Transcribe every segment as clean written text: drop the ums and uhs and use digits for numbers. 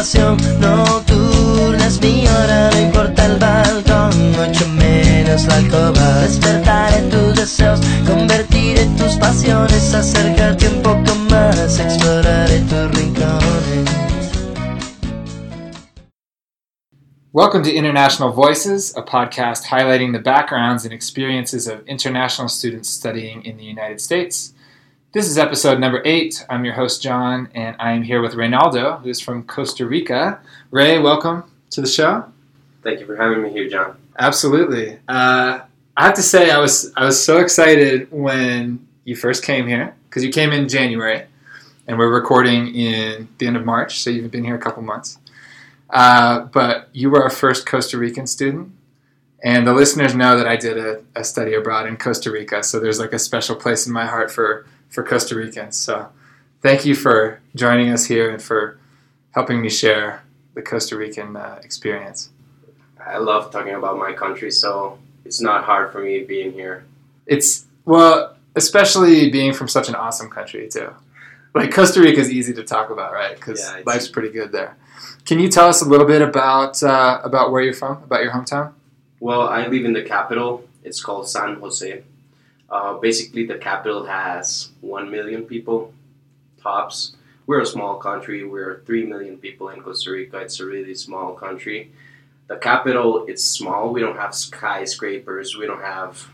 pasión nocturna es mi hora, no importa el balcón, mucho menos la alcoba. Despertaré tus deseos, convertiré tus pasiones, acércate un poco más, exploraré tus rincones. Welcome to International Voices, a podcast highlighting the backgrounds and experiences of international students studying in the United States. This is episode number 8. I'm your host, John, and I am here with Reynaldo, who's from Costa Rica. Ray, welcome to the show. Thank you for having me here, John. Absolutely. I have to say I was so excited when you first came here, because you came in January, and we're recording in the end of March, so you've been here a couple months. But you were our first Costa Rican student, and the listeners know that I did a study abroad in Costa Rica, so there's like a special place in my heart for Costa Ricans. So thank you for joining us here and for helping me share the Costa Rican experience. I love talking about my country, so it's not hard for me being here. Especially being from such an awesome country too. Like Costa Rica is easy to talk about, right? Because life's pretty good there. Can you tell us a little bit about where you're from, about your hometown? Well, I live in the capital. It's called San Jose. Basically, the capital has 1 million people, tops. We're a small country. We're 3 million people in Costa Rica. It's a really small country. The capital, it's small. We don't have skyscrapers. We don't have,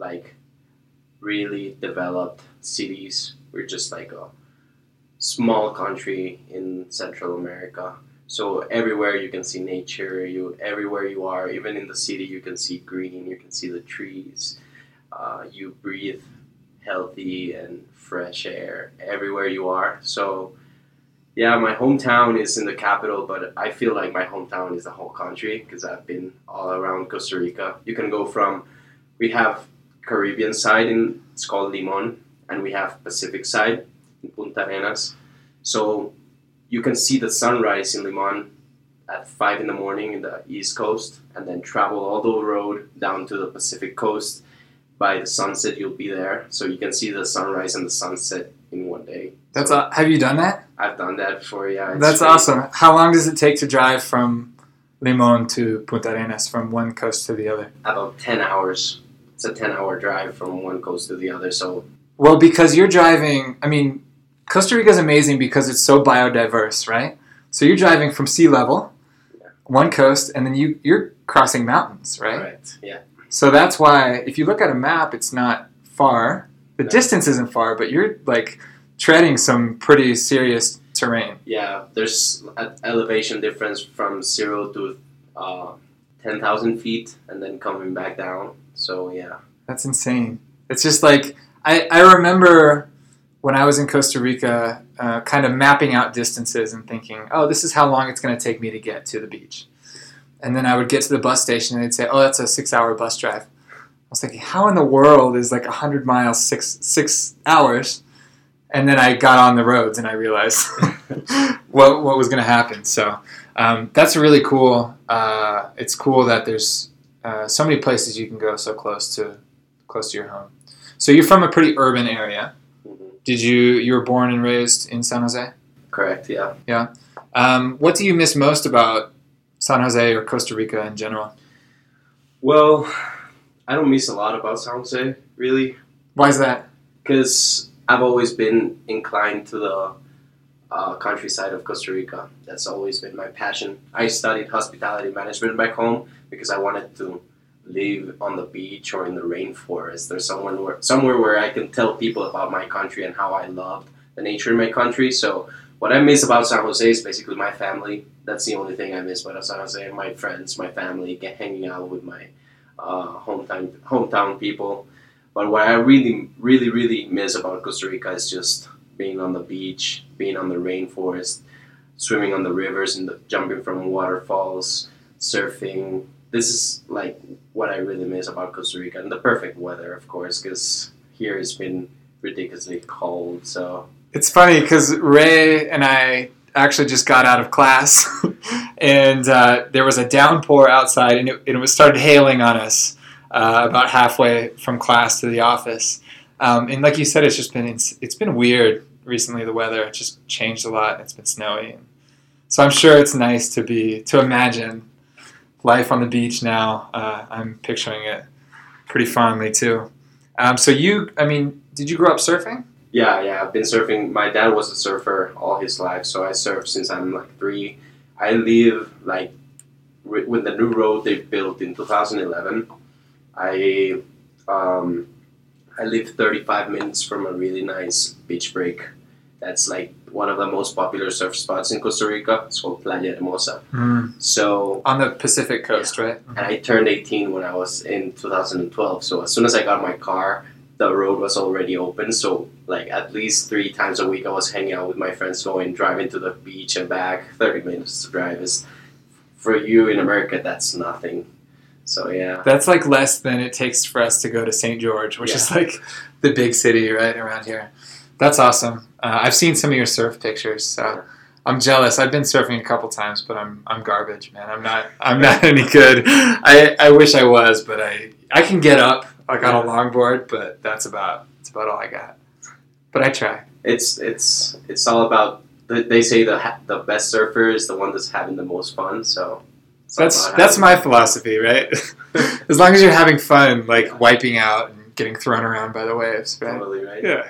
really developed cities. We're just like a small country in Central America. So everywhere you can see nature, everywhere you are, even in the city, you can see green, you can see the trees. You breathe healthy and fresh air everywhere you are. So, yeah, my hometown is in the capital, but I feel like my hometown is the whole country because I've been all around Costa Rica. You can go we have Caribbean side, it's called Limon, and we have Pacific side in Punta Arenas. So you can see the sunrise in Limon at 5 in the morning in the East Coast, and then travel all the road down to the Pacific Coast. By the sunset, you'll be there. So you can see the sunrise and the sunset in one day. Have you done that? I've done that before, yeah. That's awesome. How long does it take to drive from Limon to Punta Arenas, from one coast to the other? About 10 hours. It's a 10-hour drive from one coast to the other. Well, because you're driving, Costa Rica is amazing because it's so biodiverse, right? So you're driving from sea level, one coast, and then you're crossing mountains, right? Right, yeah. So that's why, if you look at a map, it's not far. The distance isn't far, but you're, treading some pretty serious terrain. Yeah, there's an elevation difference from 0 to 10,000 feet, and then coming back down. So, yeah. That's insane. It's just I remember when I was in Costa Rica, kind of mapping out distances and thinking, oh, this is how long it's going to take me to get to the beach. And then I would get to the bus station and they'd say, oh, that's a 6-hour bus drive. I was thinking, how in the world is 100 miles, 6 hours? And then I got on the roads and I realized what was going to happen. So that's really cool. It's cool that there's so many places you can go so close to your home. So you're from a pretty urban area. Mm-hmm. You were born and raised in San Jose? Correct, yeah. Yeah. What do you miss most about San Jose or Costa Rica in general? Well, I don't miss a lot about San Jose, really. Why is that? Because I've always been inclined to the countryside of Costa Rica. That's always been my passion. I studied hospitality management back home because I wanted to live on the beach or in the rainforest or somewhere where I can tell people about my country and how I loved the nature in my country. So what I miss about San Jose is basically my family. That's the only thing I miss about San Jose. My friends, my family, hanging out with my hometown people. But what I really, really, really miss about Costa Rica is just being on the beach, being on the rainforest, swimming on the rivers and jumping from waterfalls, surfing. This is what I really miss about Costa Rica. And the perfect weather, of course, because here it's been ridiculously cold. So it's funny because Ray and I actually just got out of class and there was a downpour outside and it started hailing on us about halfway from class to the office. And like you said, it's been weird recently. The weather just changed a lot. It's been snowy. So I'm sure it's nice to imagine life on the beach now. I'm picturing it pretty fondly too. So did you grow up surfing? Yeah, I've been surfing. My dad was a surfer all his life, so I surfed since I'm like 3. I live like with the new road they built in 2011. I live 35 minutes from a really nice beach break. That's like one of the most popular surf spots in Costa Rica. It's called Playa Hermosa. So on the Pacific coast, right? And I turned 18 when I was in 2012. So as soon as I got my car, the road was already open. So like at least 3 times a week, I was hanging out with my friends, driving to the beach and back. 30 minutes to drive is, for you in America, that's nothing. So yeah, that's like less than it takes for us to go to St. George, which is like the big city right around here. That's awesome. I've seen some of your surf pictures, so I'm jealous. I've been surfing a couple times, but I'm garbage, man. I'm not any good. I wish I was, but I can get up like on a longboard, but that's about all I got. But I try. It's all about. They say the best surfer is the one that's having the most fun. So that's my philosophy, right? As long as you're having fun, like wiping out and getting thrown around by the waves, right? Totally right. Yeah.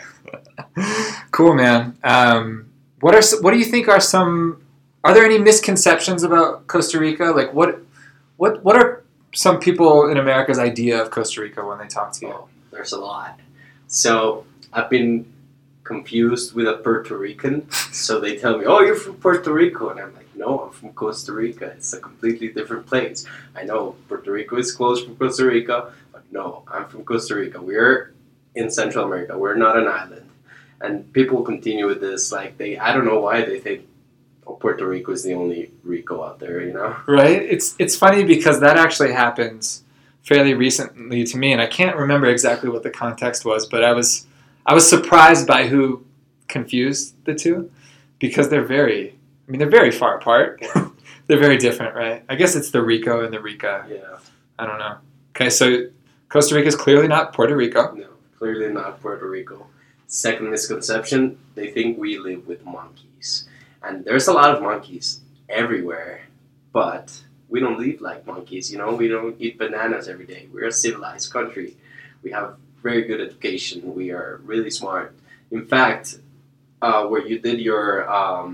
Cool, man. What do you think are are there any misconceptions about Costa Rica? Like what are some people in America's idea of Costa Rica when they talk to you? Oh, there's a lot. So I've been confused with a Puerto Rican. So they tell me, "Oh, you're from Puerto Rico," and I'm like, "No, I'm from Costa Rica. It's a completely different place." I know Puerto Rico is close from Costa Rica, but no, I'm from Costa Rica. We're in Central America. We're not an island. And people continue with this, like I don't know why they think Puerto Rico is the only Rico out there, you know? Right? It's funny because that actually happens fairly recently to me, and I can't remember exactly what the context was, but I was surprised by who confused the two, because they're very far apart. Yeah. They're very different, right? I guess it's the Rico and the Rica. Yeah. I don't know. Okay, so Costa Rica is clearly not Puerto Rico. No, clearly not Puerto Rico. Second misconception, they think we live with monkeys. And there's a lot of monkeys everywhere, but we don't live like monkeys, you know? We don't eat bananas every day. We're a civilized country. We have very good education. We are really smart. In fact, where you did your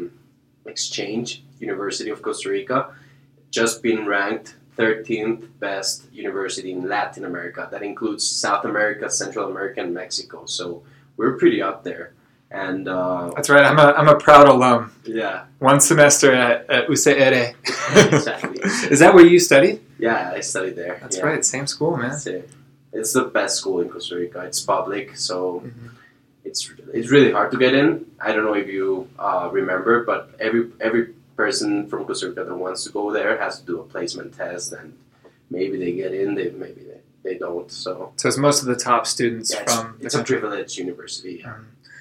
exchange, University of Costa Rica, just been ranked 13th best university in Latin America. That includes South America, Central America, and Mexico. So we're pretty up there. And that's right. I'm a proud alum. Yeah. 1 semester at UCR. Exactly. Is that where you studied? Yeah, I studied there. That's right. Same school, man. That's it. It's the best school in Costa Rica. It's public, so it's really hard to get in. I don't know if you remember, but every person from Costa Rica that wants to go there has to do a placement test, and maybe they get in, maybe they don't. So it's most of the top students from the it's a country. privileged university. Yeah.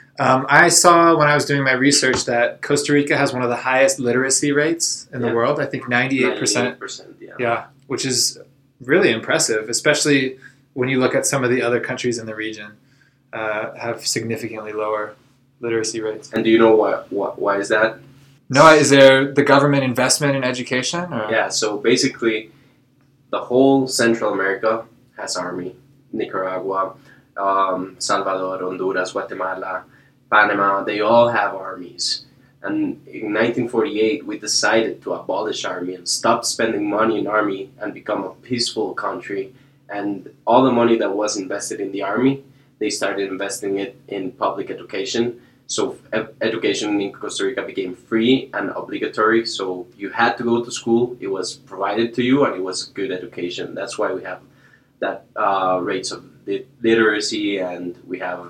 I saw when I was doing my research that Costa Rica has one of the highest literacy rates in the world. I think 98%. 98%, yeah. Yeah, which is really impressive, especially when you look at some of the other countries in the region have significantly lower literacy rates. And do you know why is that? No, is there the government investment in education? Or? Yeah, so basically the whole Central America has army. Nicaragua, Salvador, Honduras, Guatemala, Panama, they all have armies. And in 1948, we decided to abolish army and stop spending money in army and become a peaceful country. And all the money that was invested in the army, they started investing it in public education. So education in Costa Rica became free and obligatory. So you had to go to school. It was provided to you, and it was good education. That's why we have that rates of literacy, and we have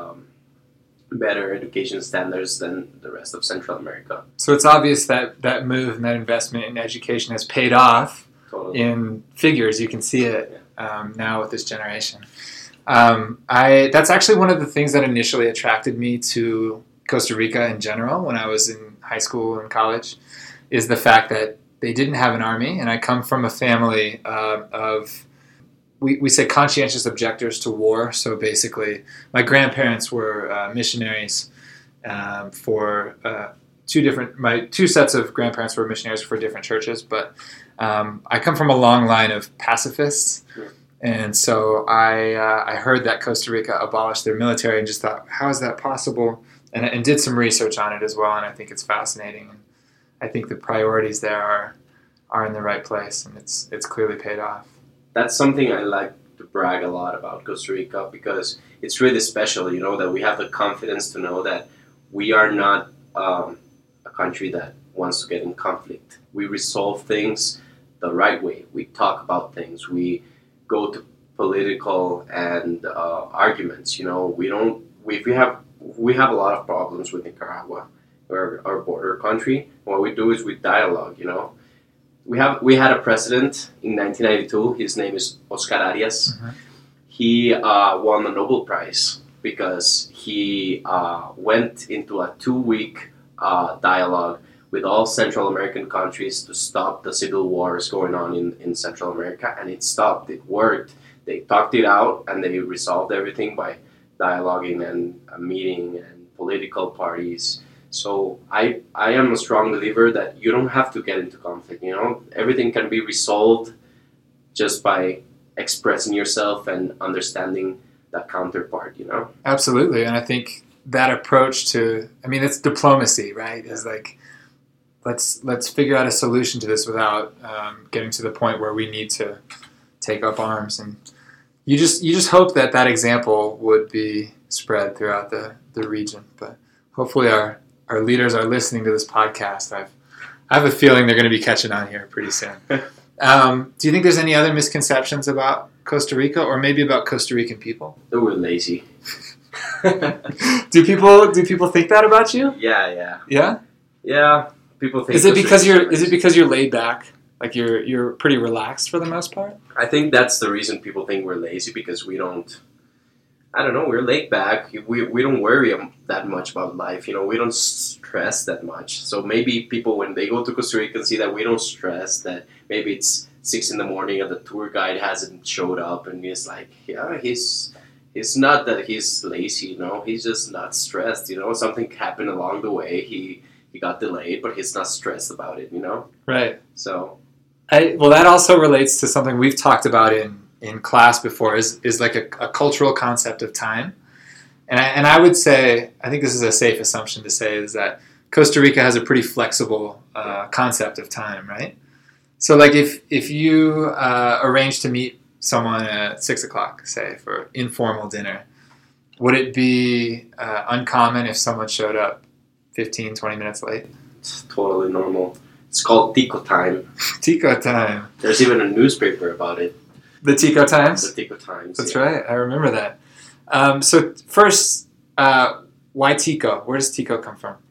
better education standards than the rest of Central America. So it's obvious that that move and that investment in education has paid off. Totally. In figures. You can see it now with this generation. That's actually one of the things that initially attracted me to Costa Rica in general when I was in high school and college, is the fact that they didn't have an army, and I come from a family of we say conscientious objectors to war. So basically, my grandparents were missionaries my two sets of grandparents were missionaries for different churches, but I come from a long line of pacifists. And so I heard that Costa Rica abolished their military and just thought, how is that possible? And did some research on it as well, and I think it's fascinating. And I think the priorities there are in the right place, and it's clearly paid off. That's something I like to brag a lot about Costa Rica, because it's really special, that we have the confidence to know that we are not a country that wants to get in conflict. We resolve things the right way. We talk about things. We go to political and arguments. We have a lot of problems with Nicaragua, our border country. What we do is we dialogue. We had a president in 1992. His name is Oscar Arias. Mm-hmm. He won the Nobel Prize because he went into a 2-week dialogue with all Central American countries to stop the civil wars going on in Central America, and it stopped. It worked. They talked it out, and they resolved everything by dialoguing and meeting and political parties. So I am a strong believer that you don't have to get into conflict. Everything can be resolved just by expressing yourself and understanding that counterpart. Absolutely, and I think that approach it's diplomacy, right? Is like, let's figure out a solution to this without getting to the point where we need to take up arms. And you just hope that example would be spread throughout the region. But hopefully our leaders are listening to this podcast. I have a feeling they're going to be catching on here pretty soon. Do you think there's any other misconceptions about Costa Rica, or maybe about Costa Rican people? They were lazy. Do people think that about you? Yeah. Yeah. People think. Is it because you're laid back? Like you're pretty relaxed for the most part? I think that's the reason people think we're lazy, because we don't. I don't know. We're laid back. We don't worry that much about life. We don't stress that much. So maybe people, when they go to Costa Rica, can see that we don't stress. That maybe it's 6 a.m. and the tour guide hasn't showed up, and he's like, yeah, he's not that he's lazy. He's just not stressed. Something happened along the way. He got delayed, but he's not stressed about it. Right. So. That also relates to something we've talked about in class before, is like a cultural concept of time. And I would say, I think this is a safe assumption to say, is that Costa Rica has a pretty flexible concept of time, right? So like if you arrange to meet someone at 6 o'clock, say, for informal dinner, would it be uncommon if someone showed up 15, 20 minutes late? It's totally normal. It's called Tico time. Tico time. There's even a newspaper about it. The Tico Times? The Tico Times. That's right. I remember that. So first, why Tico? Where does Tico come from?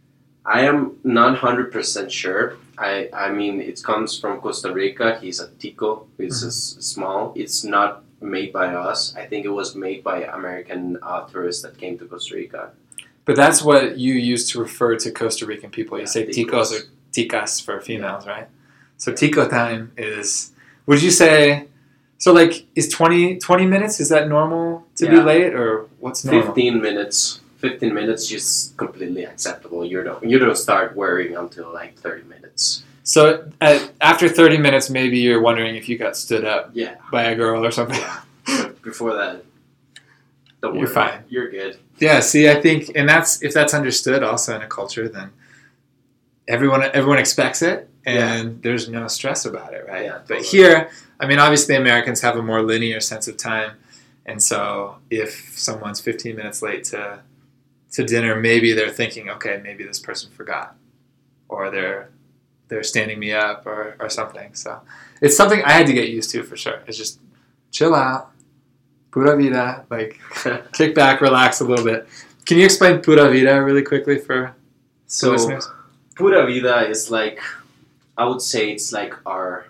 I am not 100% sure. I mean, it comes from Costa Rica. He's a Tico. It's small. It's not made by us. I think it was made by American tourists that came to Costa Rica. But that's what you use to refer to Costa Rican people. You say ticos or ticas for females, right? So Tico time is, would you say, so like, is 20 minutes, is that normal to be late, or what's normal? 15 minutes. 15 minutes is completely acceptable. You don't start worrying until like 30 minutes. So after 30 minutes, maybe you're wondering if you got stood up by a girl or something. Yeah. But before that, don't worry. You're fine. You're good. Yeah, see, I think, and if that's understood also in a culture, then everyone expects it, and there's no stress about it, right? Yeah, totally. But here, I mean, obviously Americans have a more linear sense of time, and so if someone's 15 minutes late to dinner, maybe they're thinking, okay, maybe this person forgot, or they're standing me up or something. So it's something I had to get used to for sure. It's just chill out, pura vida, like kick back, relax a little bit. Can you explain pura vida really quickly for listeners? Pura vida is like, I would say it's like our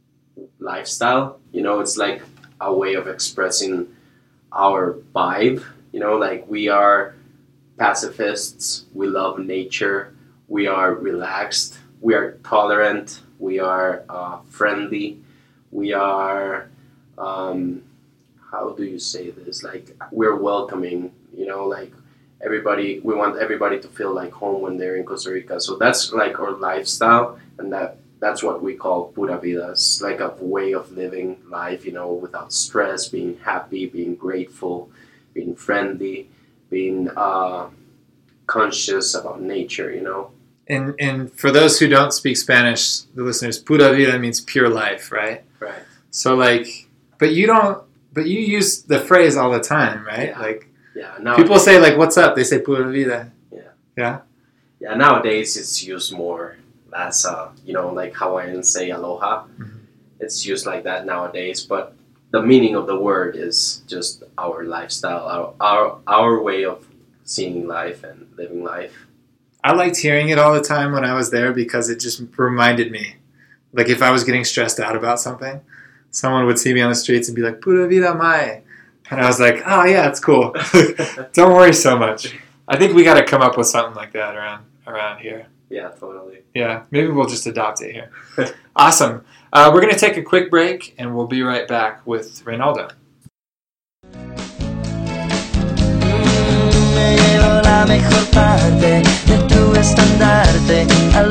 lifestyle. It's like a way of expressing our vibe. Like we are pacifists, we love nature, we are relaxed, we are tolerant, we are friendly, we are, how do you say this? Like we're welcoming, like we want everybody to feel like home when they're in Costa Rica. So that's like our lifestyle, and that's what we call pura vida. It's like a way of living life, without stress, being happy, being grateful, being friendly, being conscious about nature. And for those who don't speak Spanish, the listeners, pura vida means pure life, right? Right. So but you use the phrase all the time, right? Yeah. People say what's up? They say pura vida. Yeah. Yeah. Yeah. Nowadays it's used more as like Hawaiians say aloha. Mm-hmm. It's used like that nowadays, but the meaning of the word is just our lifestyle, our way of seeing life and living life. I liked hearing it all the time when I was there because it just reminded me. Like if I was getting stressed out about something, someone would see me on the streets and be like, pura vida mai. And I was like, oh yeah, it's cool. Don't worry so much. I think we got to come up with something like that around here. Yeah, totally. Yeah, maybe we'll just adopt it here. Awesome. We're going to take a quick break and we'll be right back with Reynaldo. Me llevo la mejor parte de tu estandarte al